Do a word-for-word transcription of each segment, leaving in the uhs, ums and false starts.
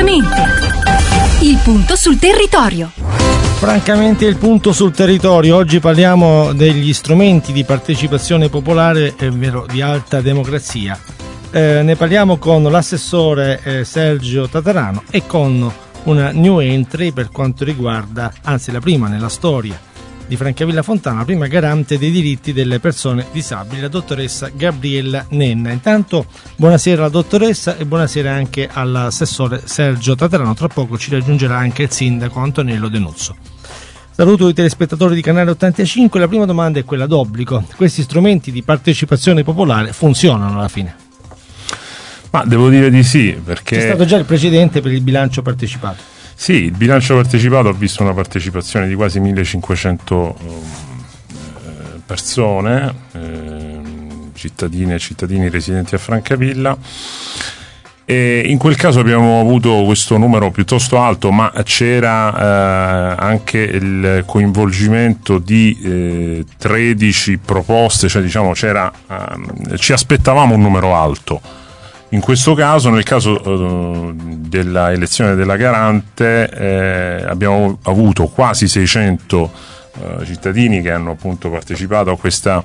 Francamente, il punto sul territorio. Francamente il punto sul territorio. Oggi parliamo degli strumenti di partecipazione popolare, è vero, di alta democrazia. Eh, ne parliamo con l'assessore eh, Sergio Tatarano e con una new entry per quanto riguarda, anzi la prima nella storia di Francavilla Fontana, la prima garante dei diritti delle persone disabili, la dottoressa Gabriella Nenna. Intanto buonasera alla dottoressa e buonasera anche all'assessore Sergio Tatarano. Tra poco ci raggiungerà anche il sindaco Antonello Denuzzo. Saluto i telespettatori di Canale ottantacinque. La prima domanda è quella d'obbligo: questi strumenti di partecipazione popolare funzionano alla fine? Ma devo dire di sì, perché c'è stato già il precedente per il bilancio partecipato. Sì, il bilancio partecipato ha visto una partecipazione di quasi millecinquecento eh, persone, eh, cittadine e cittadini residenti a Francavilla, e in quel caso abbiamo avuto questo numero piuttosto alto, ma c'era eh, anche il coinvolgimento di eh, tredici proposte, cioè diciamo c'era eh, ci aspettavamo un numero alto. In questo caso, nel caso uh, della elezione della garante, eh, abbiamo avuto quasi seicento uh, cittadini che hanno appunto partecipato a questa,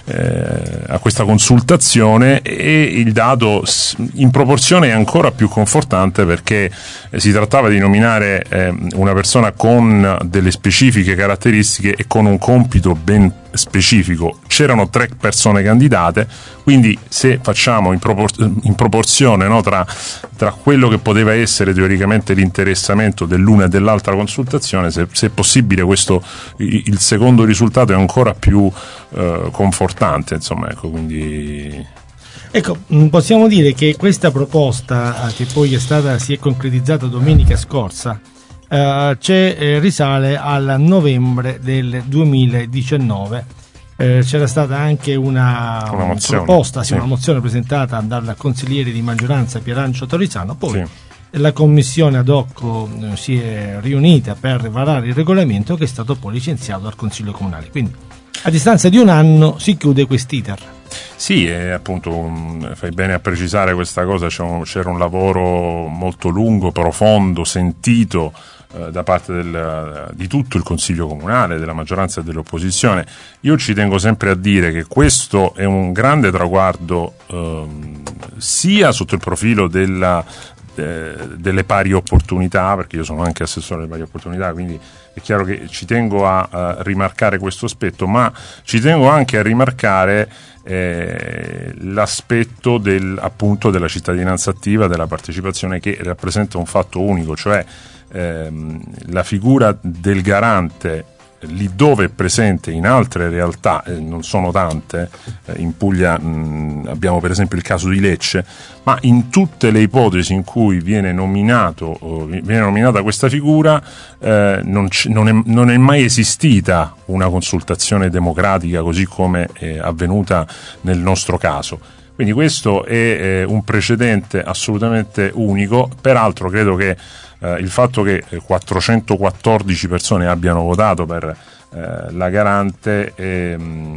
eh, a questa consultazione, e il dato in proporzione è ancora più confortante, perché eh, si trattava di nominare eh, una persona con delle specifiche caratteristiche e con un compito ben specifico. C'erano tre persone candidate, quindi se facciamo in, propor- in proporzione, no, tra, tra quello che poteva essere teoricamente l'interessamento dell'una e dell'altra consultazione, se, se è possibile questo, il, il secondo risultato è ancora più eh, confortante, insomma, ecco, quindi... Ecco, possiamo dire che questa proposta, che poi è stata, si è concretizzata domenica scorsa, Uh, c'è, eh, risale al novembre del duemiladiciannove. Eh, c'era stata anche una, una mozione, proposta, sì, sì. una mozione presentata dal consigliere di maggioranza Pierancio Torisano. Poi sì. la commissione ad hoc eh, si è riunita per varare il regolamento, che è stato poi licenziato dal Consiglio Comunale. Quindi a distanza di un anno si chiude quest'iter. Sì, e appunto um, fai bene a precisare questa cosa. C'era un, c'era un lavoro molto lungo, profondo, sentito eh, da parte del, di tutto il Consiglio Comunale, della maggioranza e dell'opposizione. Io ci tengo sempre a dire che questo è un grande traguardo ehm, sia sotto il profilo della, eh, delle pari opportunità, perché io sono anche assessore delle pari opportunità, quindi è chiaro che ci tengo a, a rimarcare questo aspetto, ma ci tengo anche a rimarcare Eh, l'aspetto del, appunto della cittadinanza attiva, della partecipazione, che rappresenta un fatto unico, cioè ehm, la figura del garante, lì dove è presente in altre realtà, eh, non sono tante, eh, in Puglia mh, abbiamo per esempio il caso di Lecce, ma in tutte le ipotesi in cui viene nominato o viene nominata questa figura eh, non, c- non, è, non è mai esistita una consultazione democratica così come è avvenuta nel nostro caso. Quindi questo è eh, un precedente assolutamente unico. Peraltro credo che eh, il fatto che quattrocentoquattordici persone abbiano votato per eh, la garante eh,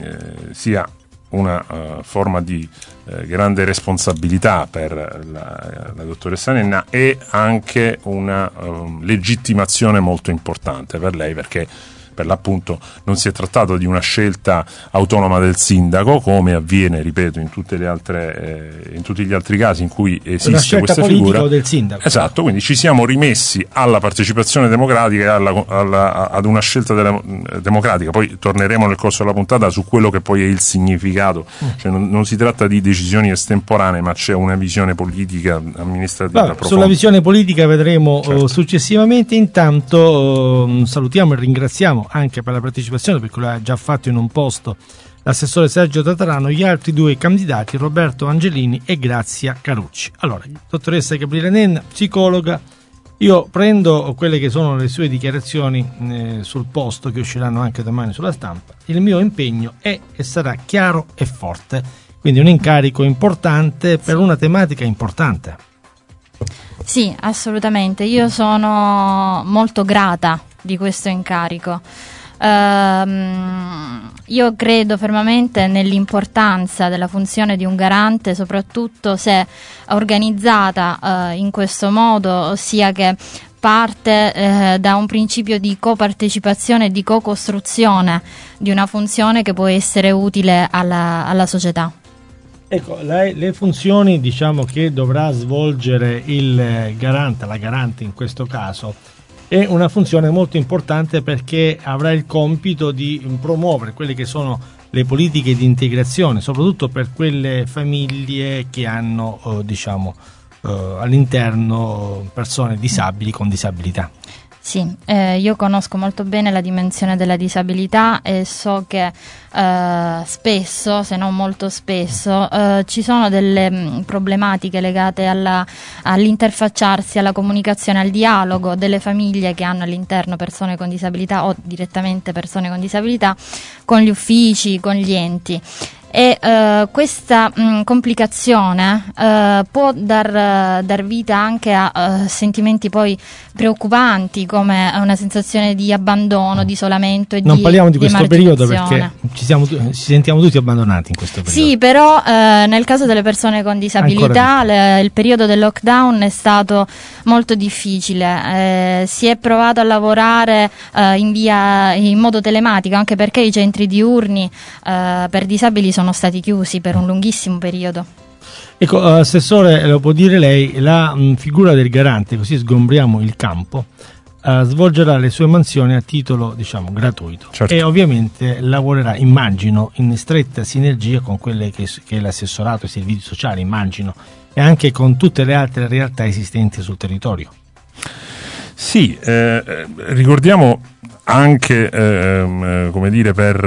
sia una uh, forma di uh, grande responsabilità per la, la dottoressa Nenna, e anche una uh, legittimazione molto importante per lei, perché per l'appunto non si è trattato di una scelta autonoma del sindaco, come avviene, ripeto, in tutte le altre eh, in tutti gli altri casi in cui esiste questa figura. Una del sindaco. Esatto, quindi ci siamo rimessi alla partecipazione democratica e alla, alla, ad una scelta della, democratica. Poi torneremo nel corso della puntata su quello che poi è il significato. Mm. Cioè non, non si tratta di decisioni estemporanee, ma c'è una visione politica amministrativa Vabbè, profonda. Sulla visione politica vedremo certo. uh, successivamente. Intanto uh, salutiamo e ringraziamo anche per la partecipazione, perché lo ha già fatto in un posto, l'assessore Sergio Tatarano, gli altri due candidati Roberto Angelini e Grazia Carucci. Allora, dottoressa Gabriella Nenna, psicologa, io prendo quelle che sono le sue dichiarazioni eh, sul posto, che usciranno anche domani sulla stampa. Il mio impegno è e sarà chiaro e forte, quindi un incarico importante per una tematica importante. Sì, assolutamente, io sono molto grata di questo incarico. Uh, io credo fermamente nell'importanza della funzione di un garante, soprattutto se organizzata eh, in questo modo, ossia che parte eh, da un principio di copartecipazione e di co-costruzione di una funzione che può essere utile alla, alla società. Ecco, le, le funzioni, diciamo, che dovrà svolgere il garante, la garante in questo caso, è una funzione molto importante perché avrà il compito di promuovere quelle che sono le politiche di integrazione, soprattutto per quelle famiglie che hanno, eh, diciamo, eh, all'interno persone disabili con disabilità. Sì, eh, io conosco molto bene la dimensione della disabilità e so che eh, spesso, se non molto spesso, eh, ci sono delle mh, problematiche legate alla, all'interfacciarsi, alla comunicazione, al dialogo delle famiglie che hanno all'interno persone con disabilità o direttamente persone con disabilità con gli uffici, con gli enti. E uh, questa mh, complicazione uh, può dar, dar vita anche a uh, sentimenti poi preoccupanti, come una sensazione di abbandono, di isolamento e non di parliamo di, di questo periodo perché ci, siamo, ci sentiamo tutti abbandonati in questo periodo. Sì, però uh, nel caso delle persone con disabilità le, il periodo del lockdown è stato molto difficile, eh, si è provato a lavorare uh, in via in modo telematico, anche perché i centri diurni uh, per disabili sono sono stati chiusi per un lunghissimo periodo. Ecco, Assessore, lo può dire lei, la mh, figura del garante, così sgombriamo il campo, uh, svolgerà le sue mansioni a titolo, diciamo, gratuito. Certo. E ovviamente lavorerà, immagino, in stretta sinergia con quelle che, che è l'assessorato ai servizi sociali, immagino, e anche con tutte le altre realtà esistenti sul territorio. Sì, eh, ricordiamo anche, eh, come dire, per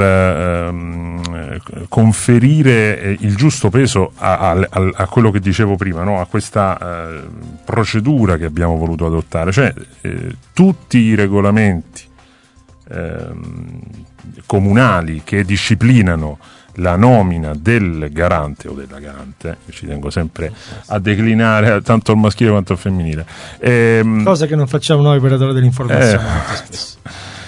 eh, conferire il giusto peso a, a, a quello che dicevo prima, no? A questa eh, procedura che abbiamo voluto adottare, cioè eh, tutti i regolamenti eh, comunali che disciplinano la nomina del garante o della garante, ci tengo sempre a declinare tanto al maschile quanto al femminile, ehm, cosa che non facciamo noi operatori dell'informazione eh, molto spesso.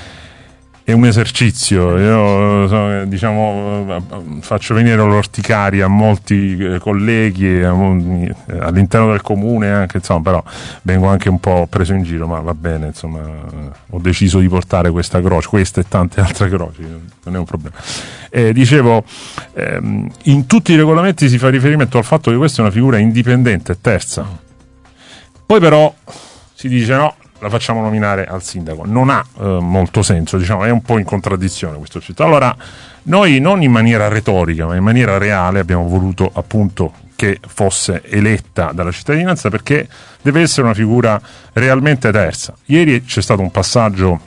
È un esercizio, io diciamo faccio venire l'orticaria a molti colleghi all'interno del comune anche, insomma, però vengo anche un po' preso in giro, ma va bene, insomma, ho deciso di portare questa croce, questa e tante altre croci, non è un problema. Eh, dicevo, ehm, in tutti i regolamenti si fa riferimento al fatto che questa è una figura indipendente e terza, poi però si dice no, la facciamo nominare al sindaco. Non ha eh, molto senso, diciamo, è un po' in contraddizione questo città. Allora, noi non in maniera retorica, ma in maniera reale abbiamo voluto appunto che fosse eletta dalla cittadinanza, perché deve essere una figura realmente terza. Ieri c'è stato un passaggio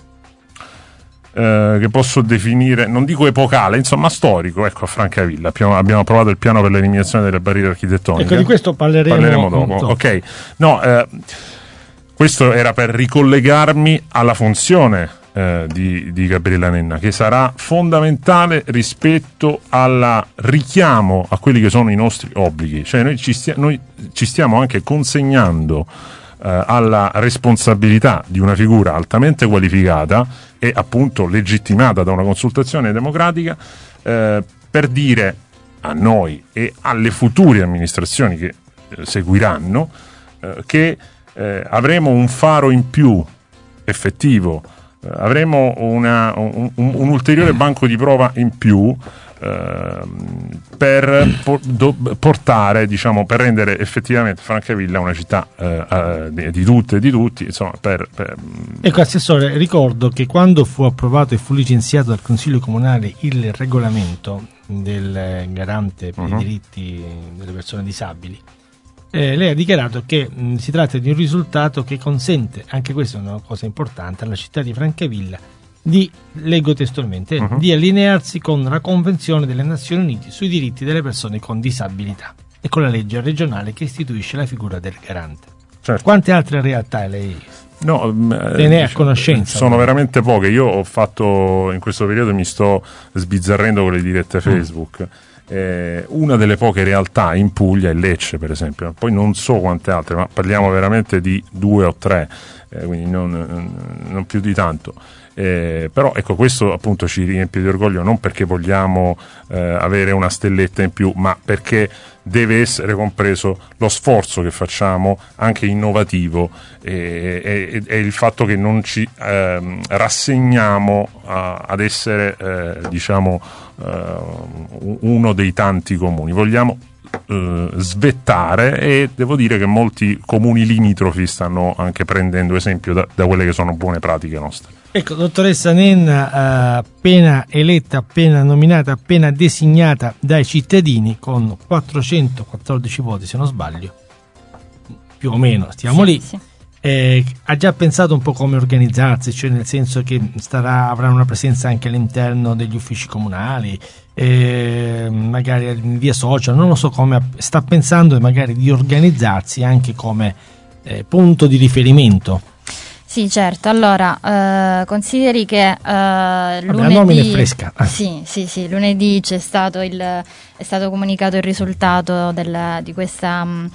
eh, che posso definire, non dico epocale, insomma storico, ecco, a Francavilla. Abbiamo, abbiamo approvato il piano per l'eliminazione delle barriere architettoniche. Ecco, di questo parleremo, parleremo dopo. dopo. Ok, no, eh, questo era per ricollegarmi alla funzione eh, di, di Gabriella Nenna, che sarà fondamentale rispetto al richiamo a quelli che sono i nostri obblighi. Cioè noi ci, stia, noi ci stiamo anche consegnando eh, alla responsabilità di una figura altamente qualificata e appunto legittimata da una consultazione democratica eh, per dire a noi e alle future amministrazioni che eh, seguiranno eh, che Eh, avremo un faro in più effettivo, eh, avremo una, un, un, un ulteriore banco di prova in più eh, per por, do, portare, diciamo, per rendere effettivamente Francavilla una città eh, eh, di, di tutte e di tutti, insomma, per, per... Ecco, Assessore, ricordo che quando fu approvato e fu licenziato dal Consiglio Comunale il regolamento del garante per uh-huh. i diritti delle persone disabili, Eh, lei ha dichiarato che mh, si tratta di un risultato che consente, anche questa è una cosa importante, alla città di Francavilla di, leggo testualmente, uh-huh. di allinearsi con la Convenzione delle Nazioni Unite sui diritti delle persone con disabilità e con la legge regionale che istituisce la figura del garante. Certo. Quante altre realtà lei no, ne è a conoscenza? Sono veramente poche. Io ho fatto, in questo periodo mi sto sbizzarrendo con le dirette Facebook. Mm. Eh, una delle poche realtà in Puglia è Lecce, per esempio, poi non so quante altre, ma parliamo veramente di due o tre, eh, quindi non, non più di tanto. Eh, però ecco, questo appunto ci riempie di orgoglio, non perché vogliamo eh, avere una stelletta in più, ma perché deve essere compreso lo sforzo che facciamo, anche innovativo, e, e, e il fatto che non ci eh, rassegniamo a, ad essere eh, diciamo eh, uno dei tanti comuni. Vogliamo eh, svettare, e devo dire che molti comuni limitrofi stanno anche prendendo esempio da, da quelle che sono buone pratiche nostre. Ecco, dottoressa Nenna, appena eletta, appena nominata, appena designata dai cittadini con quattrocentoquattordici voti, se non sbaglio, più o meno, stiamo sì, lì. Sì. Eh, ha già pensato un po' come organizzarsi, cioè nel senso che starà, avrà una presenza anche all'interno degli uffici comunali, eh, magari via social, non lo so come sta pensando magari di organizzarsi anche come eh, punto di riferimento. Sì, certo. Allora, eh, consideri che eh, Vabbè, lunedì, la nomina è fresca. Sì, sì, sì, lunedì c'è stato il, è stato comunicato il risultato del, di questa mh,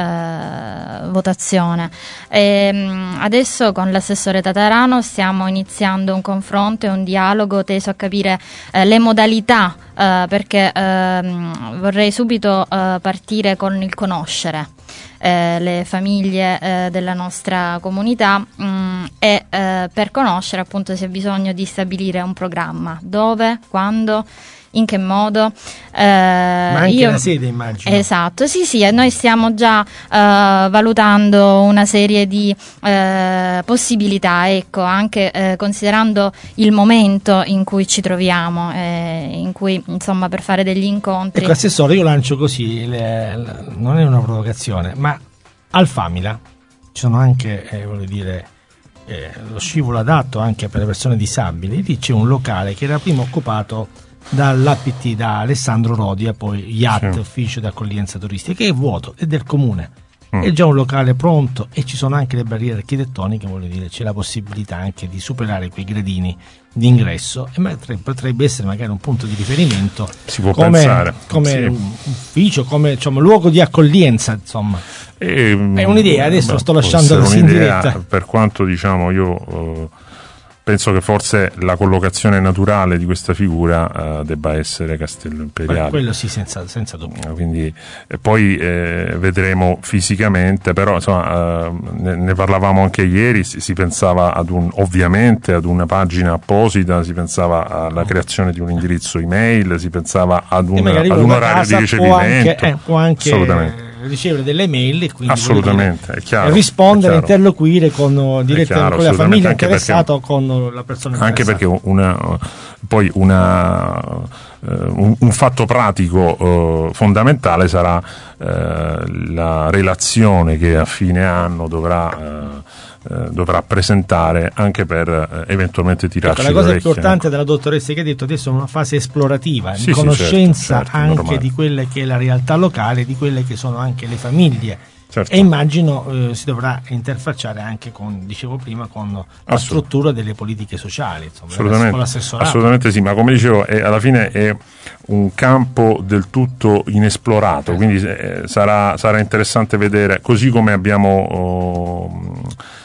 eh, votazione. E, mh, adesso con l'assessore Tatarano stiamo iniziando un confronto e un dialogo teso a capire eh, le modalità, eh, perché eh, vorrei subito eh, partire con il conoscere Eh, le famiglie eh, della nostra comunità mh, e eh, per conoscere appunto si ha bisogno di stabilire un programma, dove, quando, in che modo. Eh, Ma anche io, la sede, immagino. Esatto, sì sì, e noi stiamo già eh, valutando una serie di eh, possibilità, ecco, anche eh, considerando il momento in cui ci troviamo, eh, in cui insomma per fare degli incontri. Ecco, assessore, io lancio così, le, le, non è una provocazione, ma al Famila ci sono anche, eh, voglio dire, eh, lo scivolo adatto anche per le persone disabili. Lì c'è un locale che era prima occupato dall'A P T, da Alessandro Rodia, poi I A T, sì. Ufficio di accoglienza turistica, che è vuoto, è del comune, mm. è già un locale pronto e ci sono anche le barriere architettoniche, voglio dire, c'è la possibilità anche di superare quei gradini d'ingresso, e magari potrebbe essere magari un punto di riferimento, si può come, pensare, come sì. un ufficio, come diciamo, luogo di accoglienza, insomma. E, è un'idea, adesso lo sto lasciando così in diretta. Per quanto diciamo io uh, penso che forse la collocazione naturale di questa figura uh, debba essere Castello Imperiale. Quello sì, senza, senza dubbio. Quindi eh, poi eh, vedremo fisicamente, però insomma uh, ne, ne parlavamo anche ieri, si, si pensava ad un, ovviamente ad una pagina apposita, si pensava alla creazione di un indirizzo email, si pensava ad un, ad un orario di ricevimento. Può anche, eh, può anche assolutamente ricevere delle mail e quindi assolutamente dire, è chiaro, rispondere, è chiaro. Interloquire con, direttamente con la famiglia interessata o con la persona interessata. Anche perché una, poi una, uh, un, un fatto pratico uh, fondamentale sarà uh, la relazione che a fine anno dovrà uh, Uh, dovrà presentare anche per uh, eventualmente tirarci ecco, la cosa l'orecchia. importante della dottoressa che ha detto adesso è una fase esplorativa, sì, di conoscenza sì, certo, certo, anche normale. Di quelle che è la realtà locale, di quelle che sono anche le famiglie, certo. E immagino eh, si dovrà interfacciare anche con, dicevo prima, con la Assolut- struttura delle politiche sociali, insomma, assolutamente, l'assessorato. Assolutamente sì, ma come dicevo è, alla fine è un campo del tutto inesplorato, eh. quindi eh, sarà, sarà interessante vedere, così come abbiamo oh,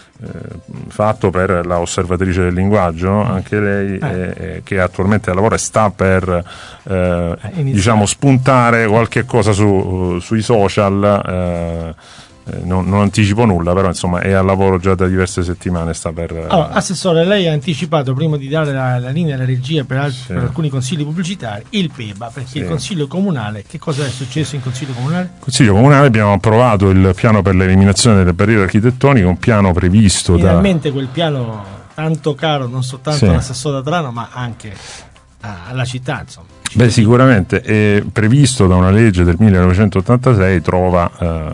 Eh, fatto per la osservatrice del linguaggio, anche lei eh. eh, che attualmente lavora e sta per eh, diciamo spuntare qualche cosa su, uh, sui social, eh, eh, non, non anticipo nulla, però insomma è al lavoro già da diverse settimane, sta per uh, allora, assessore, lei ha anticipato prima di dare la, la linea alla regia per, altri, sì. per alcuni consigli pubblicitari il P E B A, perché sì. il consiglio comunale, che cosa è successo in consiglio comunale? In consiglio comunale abbiamo approvato il piano per l'eliminazione delle barriere architettoniche, un piano previsto finalmente da... quel piano tanto caro non soltanto sì. all'assessore Tatarano ma anche alla città, insomma. Beh, sicuramente è previsto da una legge del millenovecentottantasei, trova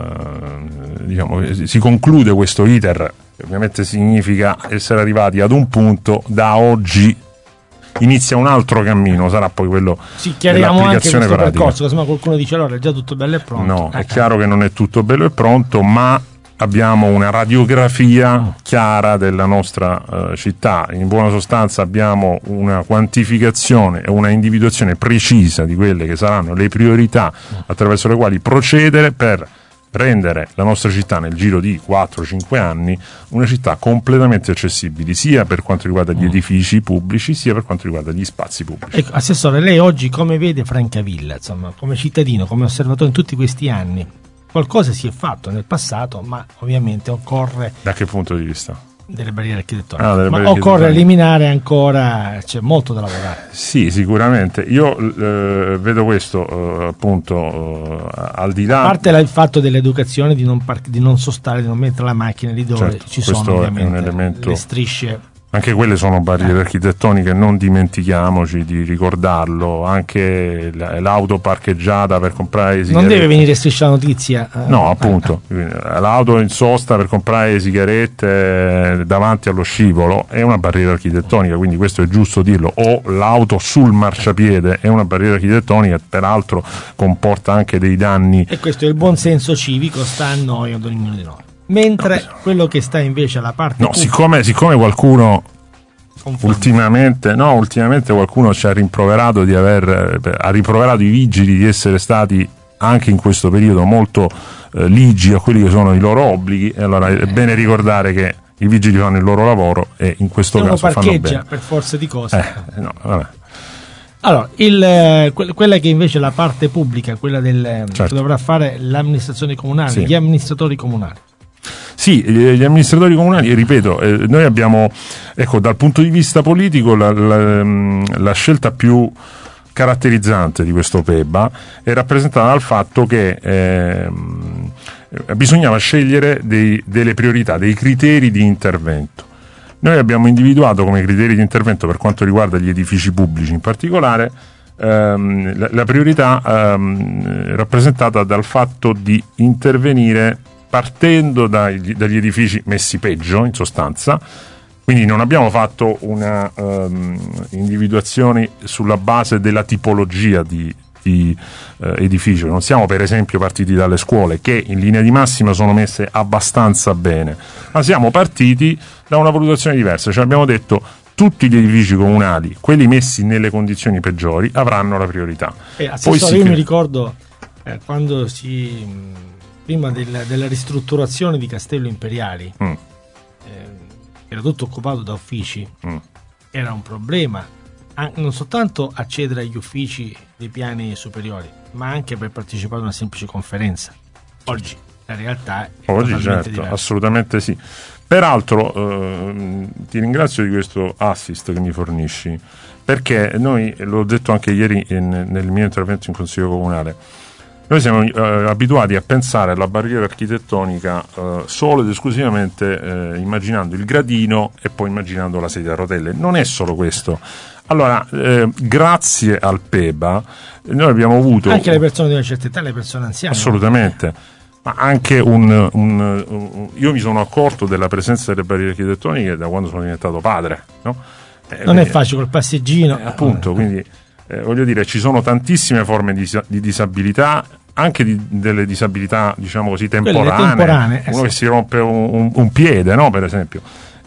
eh, diciamo, si conclude questo iter, che ovviamente significa essere arrivati ad un punto. Da oggi inizia un altro cammino, sarà poi quello sì, chiariamo anche questo pratica. Percorso, così qualcuno dice allora è già tutto bello e pronto. No, eh, è chiaro che non è tutto bello e pronto, ma abbiamo una radiografia chiara della nostra uh, città. In buona sostanza abbiamo una quantificazione e una individuazione precisa di quelle che saranno le priorità attraverso le quali procedere per rendere la nostra città nel giro di quattro cinque anni una città completamente accessibile, sia per quanto riguarda gli edifici pubblici sia per quanto riguarda gli spazi pubblici. Ecco, Assessore, lei oggi come vede Francavilla, insomma, come cittadino, come osservatore in tutti questi anni? Qualcosa si è fatto nel passato, ma ovviamente occorre... Da che punto di vista? Delle barriere architettoniche, ah, delle ma barriere occorre eliminare ancora, c'è molto da lavorare. Sì, sicuramente. Io eh, vedo questo eh, appunto eh, al di là. A parte il fatto dell'educazione, di non, par- di non sostare, di non mettere la macchina lì dove certo, ci sono ovviamente un elemento... le strisce. Anche quelle sono barriere architettoniche, non dimentichiamoci di ricordarlo. Anche l'auto parcheggiata per comprare sigarette. Non deve venire striscia la notizia. No, appunto. L'auto in sosta per comprare sigarette davanti allo scivolo è una barriera architettonica, quindi questo è giusto dirlo. O l'auto sul marciapiede è una barriera architettonica, peraltro comporta anche dei danni. E questo è il buon senso civico, sta a noi, ad ognuno di noi. Mentre no, quello che sta invece alla parte no, pubblica, siccome, siccome qualcuno ultimamente no, ultimamente qualcuno ci ha rimproverato di aver ha rimproverato i vigili di essere stati anche in questo periodo molto eh, ligi a quelli che sono i loro obblighi, e allora è bene ricordare che i vigili fanno il loro lavoro e in questo uno caso fanno bene. per forza di cose. Eh, no, vabbè. Allora, il, quella che invece è la parte pubblica, quella del certo. che dovrà fare l'amministrazione comunale, sì. Gli amministratori comunali. Sì, gli amministratori comunali, ripeto, eh, noi abbiamo, ecco, dal punto di vista politico la, la, la scelta più caratterizzante di questo P E B A è rappresentata dal fatto che eh, bisognava scegliere dei, delle priorità, dei criteri di intervento. Noi abbiamo individuato come criteri di intervento, per quanto riguarda gli edifici pubblici in particolare, ehm, la, la priorità ehm, rappresentata dal fatto di intervenire partendo dagli, dagli edifici messi peggio, in sostanza. Quindi non abbiamo fatto una um, individuazione sulla base della tipologia di, di uh, edificio. Non siamo per esempio partiti dalle scuole, che in linea di massima sono messe abbastanza bene, ma siamo partiti da una valutazione diversa. Cioè abbiamo detto: tutti gli edifici comunali, quelli messi nelle condizioni peggiori, avranno la priorità. Eh, Poi sì, io che... mi ricordo eh, quando si... prima della, della ristrutturazione di Castello Imperiali, mm. eh, era tutto occupato da uffici, mm. era un problema an- non soltanto accedere agli uffici dei piani superiori, ma anche per partecipare a una semplice conferenza. Oggi la realtà è Oggi totalmente certo, diversa. Assolutamente sì. Peraltro eh, ti ringrazio di questo assist che mi fornisci, perché noi, l'ho detto anche ieri in, nel mio intervento in Consiglio Comunale, noi siamo eh, abituati a pensare alla barriera architettonica eh, solo ed esclusivamente eh, immaginando il gradino e poi immaginando la sedia a rotelle. Non è solo questo. Allora, eh, grazie al P E B A noi abbiamo avuto... Anche le persone di una certa età, le persone anziane. Assolutamente. Ma anche un, un, un... Io mi sono accorto della presenza delle barriere architettoniche da quando sono diventato padre, no? Eh, non quindi, è facile col passeggino. Eh, appunto, quindi... Eh, voglio dire, ci sono tantissime forme di, di disabilità, anche di, delle disabilità, diciamo così, temporanee. temporanee eh, Uno sì. che si rompe un, un, un piede, no, per esempio,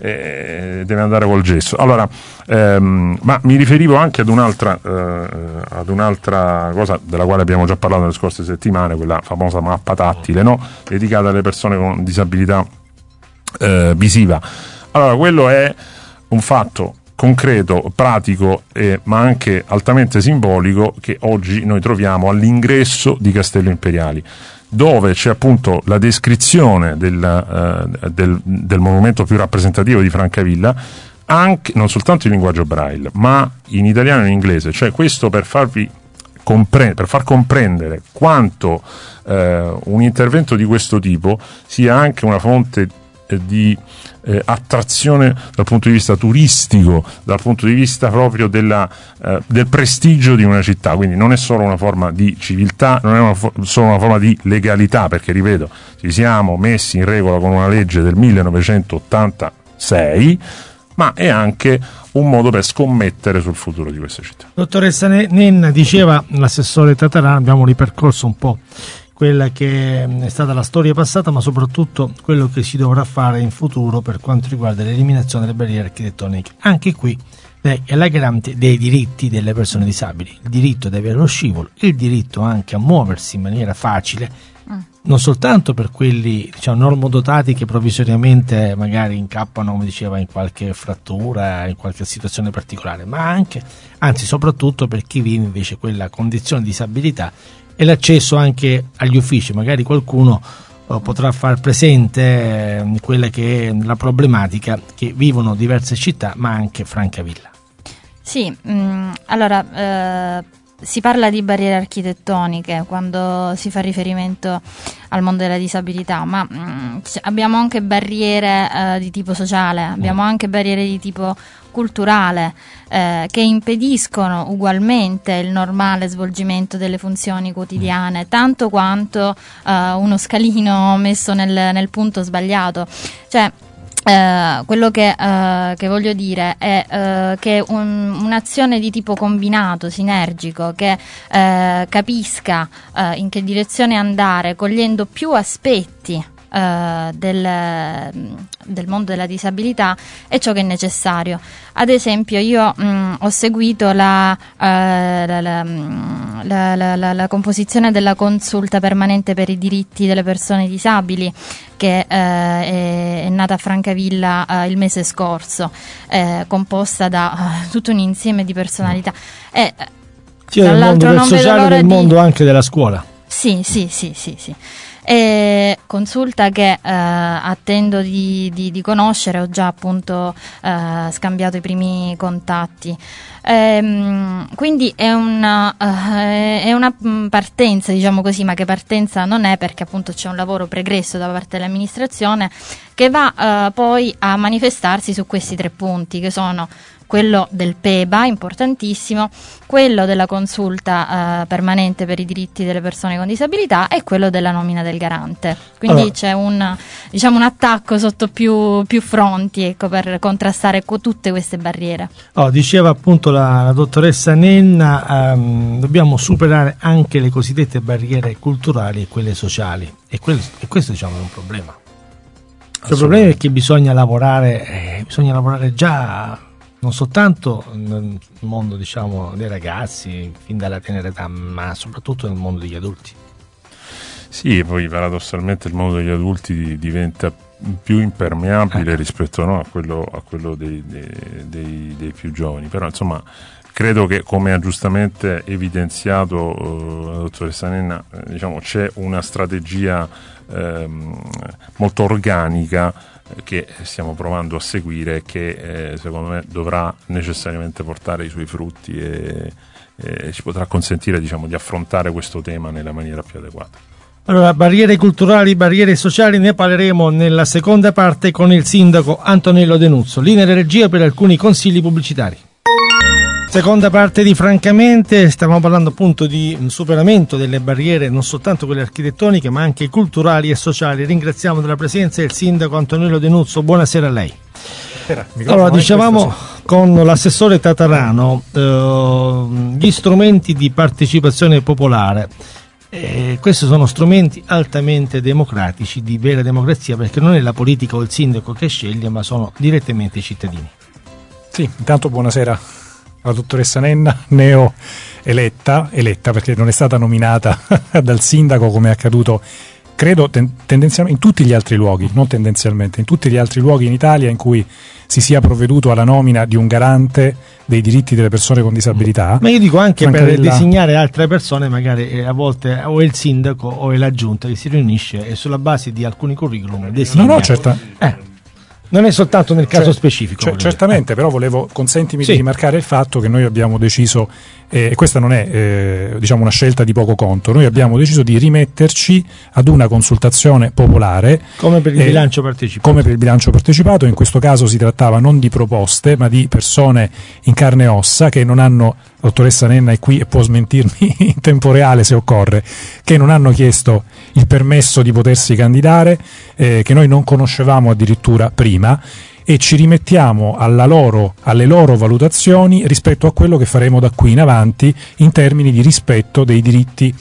eh, deve andare col gesso. Allora, ehm, ma mi riferivo anche ad un'altra, eh, ad un'altra cosa della quale abbiamo già parlato nelle scorse settimane, quella famosa mappa tattile, no, dedicata alle persone con disabilità eh, visiva. Allora, quello è un fatto concreto, pratico, eh, ma anche altamente simbolico, che oggi noi troviamo all'ingresso di Castello Imperiali, dove c'è appunto la descrizione del, uh, del, del monumento più rappresentativo di Francavilla, anche, non soltanto in linguaggio braille, ma in italiano e in inglese. Cioè, questo per farvi compre- per far comprendere quanto uh, un intervento di questo tipo sia anche una fonte eh, di Eh, attrazione dal punto di vista turistico, dal punto di vista proprio della, eh, del prestigio di una città. Quindi non è solo una forma di civiltà, non è una fo- solo una forma di legalità, perché ripeto, ci siamo messi in regola con una legge del millenovecentottantasei, ma è anche un modo per scommettere sul futuro di questa città. Dottoressa Nenna, diceva l'assessore Tatarà, abbiamo ripercorso un po' quella che è stata la storia passata, ma soprattutto quello che si dovrà fare in futuro per quanto riguarda l'eliminazione delle barriere architettoniche. Anche qui lei è la garante dei diritti delle persone disabili, il diritto ad avere lo scivolo, il diritto anche a muoversi in maniera facile, mm. non soltanto per quelli, diciamo, normodotati che provvisoriamente magari incappano, come diceva, in qualche frattura, in qualche situazione particolare, ma anche, anzi soprattutto per chi vive invece quella condizione di disabilità e l'accesso anche agli uffici. Magari qualcuno eh, potrà far presente eh, quella che è la problematica che vivono diverse città, ma anche Francavilla. Sì, mh, allora eh, si parla di barriere architettoniche quando si fa riferimento al mondo della disabilità, ma mh, abbiamo anche barriere eh, di tipo sociale, abbiamo anche barriere di tipo culturale eh, che impediscono ugualmente il normale svolgimento delle funzioni quotidiane, tanto quanto eh, uno scalino messo nel, nel punto sbagliato. Cioè, Uh, quello che, uh, che voglio dire è uh, che un, un'azione di tipo combinato, sinergico, che uh, capisca uh, in che direzione andare, cogliendo più aspetti Uh, del, del mondo della disabilità, è ciò che è necessario. Ad esempio, io mh, ho seguito la, uh, la, la, la, la, la, la composizione della consulta permanente per i diritti delle persone disabili, che uh, è, è nata a Francavilla uh, il mese scorso, uh, composta da uh, tutto un insieme di personalità. E, sia del mondo del sociale che del mondo di... anche della scuola. Sì, sì, sì, sì, sì. E consulta che eh, attendo di, di, di conoscere, ho già appunto eh, scambiato i primi contatti. Ehm, quindi è una, eh, è una partenza, diciamo così, ma che partenza non è, perché appunto c'è un lavoro pregresso da parte dell'amministrazione che va eh, poi a manifestarsi su questi tre punti, che sono quello del P E B A, importantissimo, quello della consulta eh, permanente per i diritti delle persone con disabilità e quello della nomina del garante. Quindi allora, c'è un, diciamo, un attacco sotto più, più fronti, ecco, per contrastare co- tutte queste barriere. Oh, diceva appunto la, la dottoressa Nenna, ehm, dobbiamo superare anche le cosiddette barriere culturali e quelle sociali, e, quel, e questo, diciamo, è un problema. Il problema è che bisogna lavorare, eh, bisogna lavorare già non soltanto nel mondo, diciamo, dei ragazzi fin dalla tenera età, ma soprattutto nel mondo degli adulti. Sì, poi paradossalmente il mondo degli adulti diventa più impermeabile eh. rispetto, no, a quello, a quello dei, dei, dei, dei più giovani, però insomma credo che, come ha giustamente evidenziato uh, la dottoressa Nenna, eh, diciamo, c'è una strategia ehm, molto organica che stiamo provando a seguire e che eh, secondo me dovrà necessariamente portare i suoi frutti e, e ci potrà consentire, diciamo, di affrontare questo tema nella maniera più adeguata. Allora, barriere culturali, barriere sociali, ne parleremo nella seconda parte con il sindaco Antonello Denuzzo. Linea di regia per alcuni consigli pubblicitari. Seconda parte di Francamente, stiamo parlando appunto di superamento delle barriere, non soltanto quelle architettoniche ma anche culturali e sociali. Ringraziamo della presenza il sindaco Antonello Denuzzo, buonasera a lei. Buonasera. Allora, dicevamo con l'assessore Tatarano eh, gli strumenti di partecipazione popolare. Eh, questi sono strumenti altamente democratici, di vera democrazia, perché non è la politica o il sindaco che sceglie, ma sono direttamente i cittadini. Sì, intanto buonasera la dottoressa Nenna, neo eletta, eletta perché non è stata nominata dal sindaco come è accaduto, credo, ten- tendenzialmente in tutti gli altri luoghi, non tendenzialmente, in tutti gli altri luoghi in Italia in cui si sia provveduto alla nomina di un garante dei diritti delle persone con disabilità. Ma io dico anche per della... designare altre persone, magari eh, a volte o è il sindaco o è la giunta che si riunisce e sulla base di alcuni curriculum designa. No, no, certo. Eh. Non è soltanto nel caso cioè, specifico. Cioè, certamente, eh. però volevo, consentimi sì. di rimarcare il fatto che noi abbiamo deciso, e eh, questa non è eh, diciamo una scelta di poco conto, noi abbiamo deciso di rimetterci ad una consultazione popolare. Come per il eh, bilancio partecipato. Come per il bilancio partecipato, in questo caso si trattava non di proposte, ma di persone in carne e ossa che non hanno, la dottoressa Nenna è qui e può smentirmi in tempo reale se occorre, che non hanno chiesto il permesso di potersi candidare, eh, che noi non conoscevamo addirittura prima, e ci rimettiamo alla loro, alle loro valutazioni rispetto a quello che faremo da qui in avanti in termini di rispetto dei diritti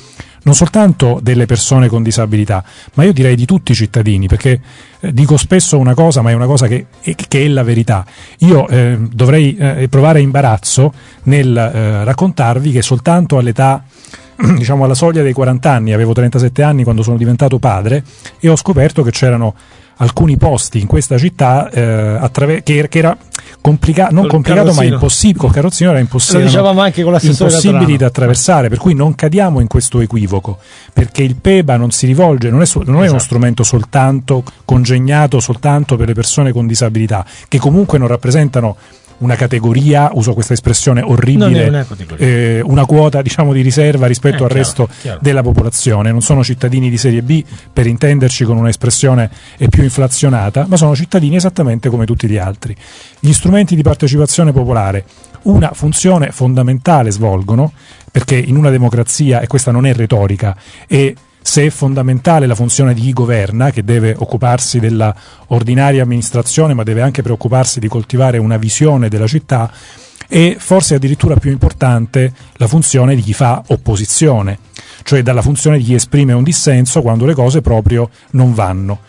non soltanto delle persone con disabilità, ma io direi di tutti i cittadini, perché eh, dico spesso una cosa, ma è una cosa che, che è la verità. Io eh, dovrei eh, provare imbarazzo nel eh, raccontarvi che soltanto all'età, diciamo alla soglia dei quaranta anni, avevo trentasette anni quando sono diventato padre, e ho scoperto che c'erano alcuni posti in questa città eh, attraver- che, che era complicato, non col complicato ma carrozzino. impossibile, col carrozzino era impossibile, Lo dicevamo anche con l'assessore impossibili Tatarano. da attraversare, per cui non cadiamo in questo equivoco, perché il P E B A non si rivolge, non è, so- non è Esatto. uno strumento soltanto congegnato soltanto per le persone con disabilità, che comunque non rappresentano una categoria, uso questa espressione orribile, Non è una categoria. eh, una quota diciamo di riserva rispetto Eh, al chiaro, resto chiaro. della popolazione. Non sono cittadini di serie B, per intenderci con un'espressione più inflazionata, ma sono cittadini esattamente come tutti gli altri. Gli strumenti di partecipazione popolare una funzione fondamentale svolgono, perché in una democrazia, e questa non è retorica, è se è fondamentale la funzione di chi governa, che deve occuparsi della ordinaria amministrazione, ma deve anche preoccuparsi di coltivare una visione della città, e forse addirittura più importante la funzione di chi fa opposizione, cioè dalla funzione di chi esprime un dissenso quando le cose proprio non vanno.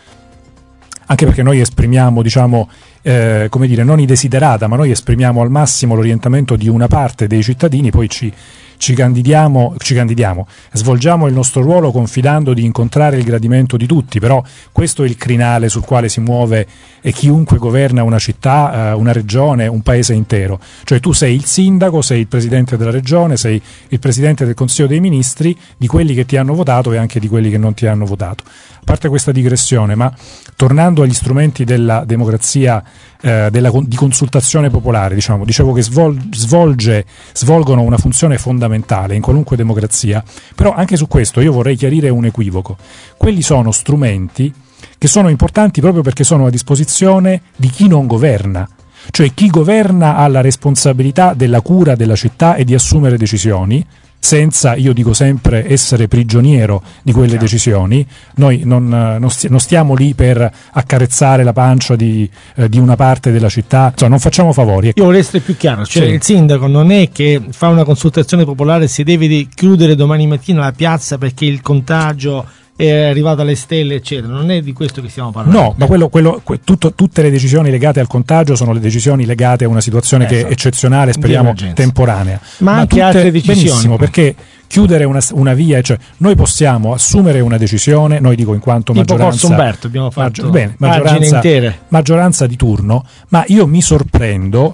Anche perché noi esprimiamo, diciamo, eh, come dire, non i desiderata, ma noi esprimiamo al massimo l'orientamento di una parte dei cittadini, poi ci Ci candidiamo, ci candidiamo, svolgiamo il nostro ruolo confidando di incontrare il gradimento di tutti, però questo è il crinale sul quale si muove e chiunque governa una città, una regione, un paese intero. Cioè tu sei il sindaco, sei il presidente della regione, sei il presidente del Consiglio dei Ministri, di quelli che ti hanno votato e anche di quelli che non ti hanno votato. A parte questa digressione, ma tornando agli strumenti della democrazia, eh, della, di consultazione popolare, diciamo, dicevo che svol, svolge, svolgono una funzione fondamentale in qualunque democrazia, però anche su questo io vorrei chiarire un equivoco. Quelli sono strumenti che sono importanti proprio perché sono a disposizione di chi non governa. Cioè chi governa ha la responsabilità della cura della città e di assumere decisioni, senza, io dico sempre, essere prigioniero di quelle Chiaro. decisioni. Noi non, non, sti- non stiamo lì per accarezzare la pancia di, eh, di una parte della città, cioè non facciamo favori. Io vorrei essere più chiaro, cioè Sì. il sindaco non è che fa una consultazione popolare, si deve di- chiudere domani mattina la piazza perché il contagio è arrivato alle stelle, eccetera. Non è di questo che stiamo parlando. No, ma quello, quello, que- tutto, tutte le decisioni legate al contagio sono le decisioni legate a una situazione che Esatto. è eccezionale, speriamo Di emergenza. temporanea. Ma anche tutte- altre decisioni. Benissimo, perché chiudere una, una via, cioè noi possiamo assumere una decisione, noi dico in quanto Tipo maggioranza, Corso Umberto, abbiamo fatto maggio- bene, pagine maggioranza, intere. maggioranza di turno, ma io mi sorprendo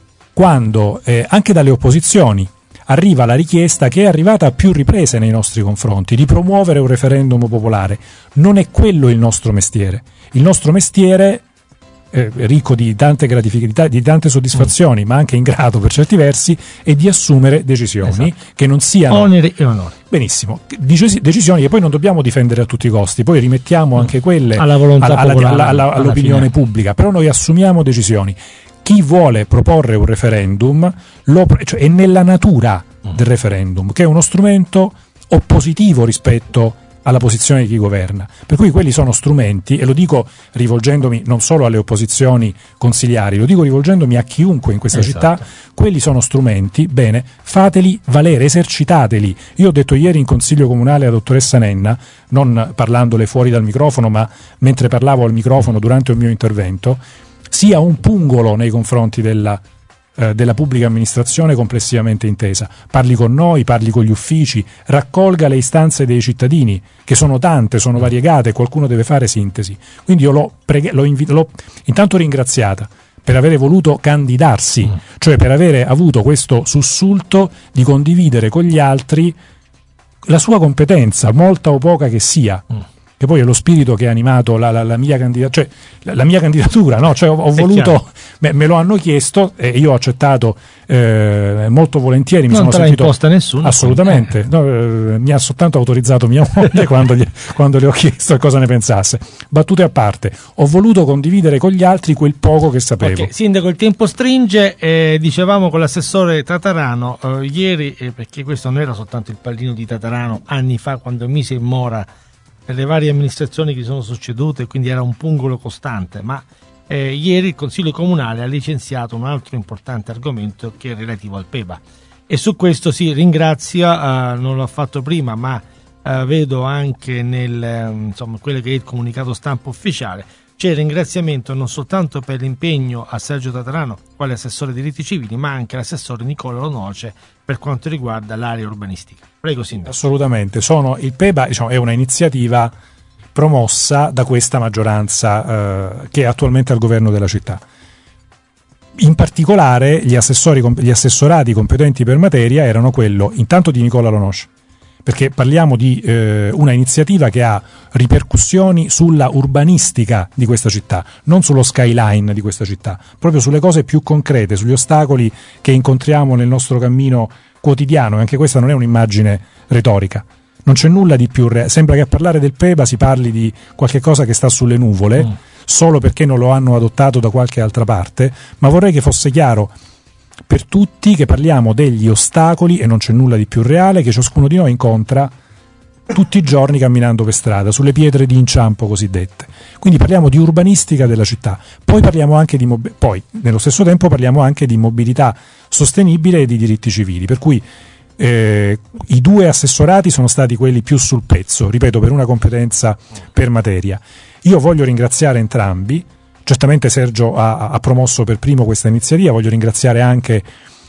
quando eh, anche dalle opposizioni arriva la richiesta, che è arrivata a più riprese nei nostri confronti, di promuovere un referendum popolare. Non è quello il nostro mestiere. Il nostro mestiere, eh, ricco di tante gratificità, di tante soddisfazioni, mm. ma anche ingrato per certi versi, è di assumere decisioni Esatto. che non siano... Oneri e onori. Benissimo, Dice- decisioni che poi non dobbiamo difendere a tutti i costi, poi rimettiamo anche quelle Alla volontà alla- alla- popolare, alla- alla- alla all'opinione fine. pubblica, però noi assumiamo decisioni. Chi vuole proporre un referendum lo, pre- cioè è nella natura del referendum, che è uno strumento oppositivo rispetto alla posizione di chi governa. Per cui quelli sono strumenti, e lo dico rivolgendomi non solo alle opposizioni consiliari, lo dico rivolgendomi a chiunque in questa Esatto. città, quelli sono strumenti, bene, fateli valere, esercitateli. Io ho detto ieri in consiglio comunale alla dottoressa Nenna, non parlandole fuori dal microfono, ma mentre parlavo al microfono durante il mio intervento, sia un pungolo nei confronti della, eh, della pubblica amministrazione complessivamente intesa. Parli con noi, parli con gli uffici, raccolga le istanze dei cittadini, che sono tante, sono variegate, qualcuno deve fare sintesi. Quindi io l'ho, preghe- l'ho, invi- l'ho intanto ringraziata per aver voluto candidarsi, mm. cioè per avere avuto questo sussulto di condividere con gli altri la sua competenza, molta o poca che sia. Mm. Che poi è lo spirito che ha animato la, la, la, mia, candida- cioè, la, la mia candidatura, no? Cioè ho, ho voluto, beh, me lo hanno chiesto e io ho accettato eh, molto volentieri. Mi non sono te l'ha sentito, imposta nessuno. assolutamente, no, eh, mi ha soltanto autorizzato mia moglie quando, gli, quando le ho chiesto cosa ne pensasse. Battute a parte, ho voluto condividere con gli altri quel poco che sapevo. Okay. Sindaco, il tempo stringe, eh, dicevamo con l'assessore Tatarano eh, ieri, eh, perché questo non era soltanto il pallino di Tatarano anni fa quando mise in mora le varie amministrazioni che sono succedute, quindi era un pungolo costante, ma eh, ieri il Consiglio Comunale ha licenziato un altro importante argomento che è relativo al P E B A, e su questo si ringrazia, eh, non l'ho fatto prima, ma eh, vedo anche nel eh, insomma quello che è il comunicato stampa ufficiale, c'è il ringraziamento non soltanto per l'impegno a Sergio Tatarano, quale assessore dei diritti civili, ma anche l'assessore Nicola Lonoce per quanto riguarda l'area urbanistica. Prego, Sindaco. Assolutamente. Sono, il P E B A, diciamo, è una iniziativa promossa da questa maggioranza eh, che è attualmente al governo della città. In particolare gli, assessori, gli assessorati competenti per materia erano quello intanto di Nicola Lonoce, perché parliamo di eh, una iniziativa che ha ripercussioni sulla urbanistica di questa città, non sullo skyline di questa città, proprio sulle cose più concrete, sugli ostacoli che incontriamo nel nostro cammino quotidiano. E anche questa non è un'immagine retorica, non c'è nulla di più re- sembra che a parlare del P E B A si parli di qualche cosa che sta sulle nuvole, mm. solo perché non lo hanno adottato da qualche altra parte, ma vorrei che fosse chiaro per tutti che parliamo degli ostacoli, e non c'è nulla di più reale, che ciascuno di noi incontra tutti i giorni camminando per strada, sulle pietre di inciampo cosiddette. Quindi parliamo di urbanistica della città, poi parliamo anche di mob- poi nello stesso tempo parliamo anche di mobilità sostenibile e di diritti civili, per cui eh, i due assessorati sono stati quelli più sul pezzo, ripeto, per una competenza per materia. Io voglio ringraziare entrambi. Certamente Sergio ha, ha promosso per primo questa iniziativa, voglio ringraziare anche...